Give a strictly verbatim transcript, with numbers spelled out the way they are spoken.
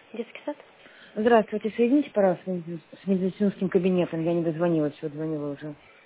Детский сад? Здравствуйте, соедините, пожалуйста, с медицинским кабинетом. Я не дозвонилась, вот звонила уже.